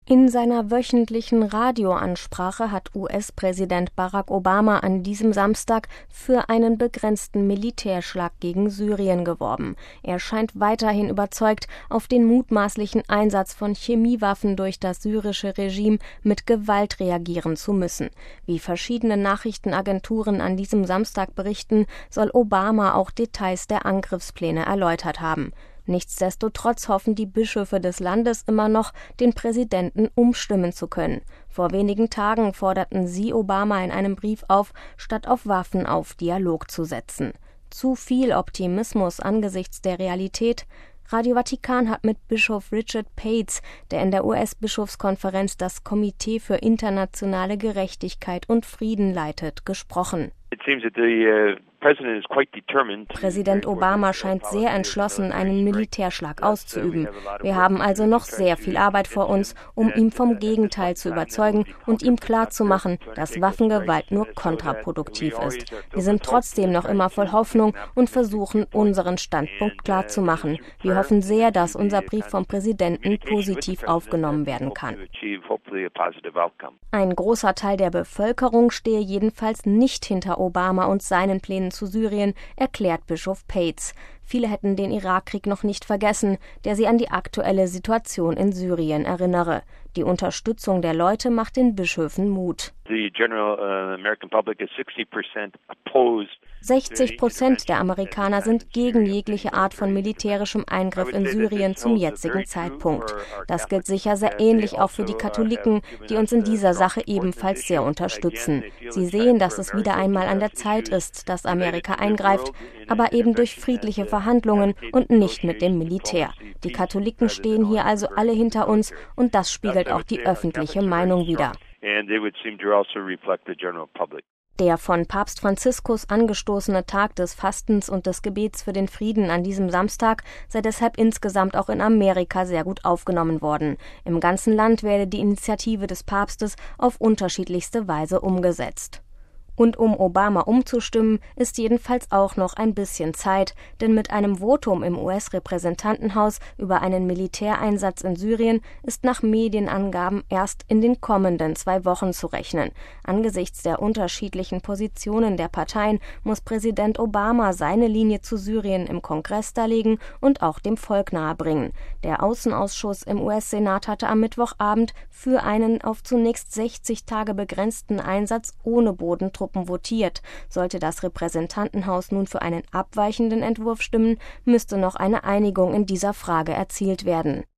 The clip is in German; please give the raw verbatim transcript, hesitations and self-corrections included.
In seiner wöchentlichen Radioansprache hat U S-Präsident Barack Obama an diesem Samstag für einen begrenzten Militärschlag gegen Syrien geworben. Er scheint weiterhin überzeugt, auf den mutmaßlichen Einsatz von Chemiewaffen durch das syrische Regime mit Gewalt reagieren zu müssen. Wie verschiedene Nachrichtenagenturen an diesem Samstag berichten, soll Obama auch Details der Angriffspläne erläutert haben. Nichtsdestotrotz hoffen die Bischöfe des Landes immer noch, den Präsidenten umstimmen zu können. Vor wenigen Tagen forderten sie Obama in einem Brief auf, statt auf Waffen auf Dialog zu setzen. Zu viel Optimismus angesichts der Realität? Radio Vatikan hat mit Bischof Richard Pates, der in der U S-Bischofskonferenz das Komitee für internationale Gerechtigkeit und Frieden leitet, gesprochen. Präsident Obama scheint sehr entschlossen, einen Militärschlag auszuüben. Wir haben also noch sehr viel Arbeit vor uns, um ihn vom Gegenteil zu überzeugen und ihm klarzumachen, dass Waffengewalt nur kontraproduktiv ist. Wir sind trotzdem noch immer voll Hoffnung und versuchen, unseren Standpunkt klarzumachen. Wir hoffen sehr, dass unser Brief vom Präsidenten positiv aufgenommen werden kann. Ein großer Teil der Bevölkerung stehe jedenfalls nicht hinter Obama und seinen Plänen zu Syrien, erklärt Bischof Pates. Viele hätten den Irakkrieg noch nicht vergessen, der sie an die aktuelle Situation in Syrien erinnere. Die Unterstützung der Leute macht den Bischöfen Mut. sechzig Prozent der Amerikaner sind gegen jegliche Art von militärischem Eingriff in Syrien zum jetzigen Zeitpunkt. Das gilt sicher sehr ähnlich auch für die Katholiken, die uns in dieser Sache ebenfalls sehr unterstützen. Sie sehen, dass es wieder einmal an der Zeit ist, dass Amerika eingreift, aber eben durch friedliche Verhandlungen und nicht mit dem Militär. Die Katholiken stehen hier also alle hinter uns und das spiegelt auch die öffentliche Meinung wider. Der von Papst Franziskus angestoßene Tag des Fastens und des Gebets für den Frieden an diesem Samstag sei deshalb insgesamt auch in Amerika sehr gut aufgenommen worden. Im ganzen Land werde die Initiative des Papstes auf unterschiedlichste Weise umgesetzt. Und um Obama umzustimmen, ist jedenfalls auch noch ein bisschen Zeit, denn mit einem Votum im U S-Repräsentantenhaus über einen Militäreinsatz in Syrien ist nach Medienangaben erst in den kommenden zwei Wochen zu rechnen. Angesichts der unterschiedlichen Positionen der Parteien muss Präsident Obama seine Linie zu Syrien im Kongress darlegen und auch dem Volk nahebringen. Der Außenausschuss im U S-Senat hatte am Mittwochabend für einen auf zunächst sechzig Tage begrenzten Einsatz ohne Bodentruppen votiert. Sollte das Repräsentantenhaus nun für einen abweichenden Entwurf stimmen, müsste noch eine Einigung in dieser Frage erzielt werden.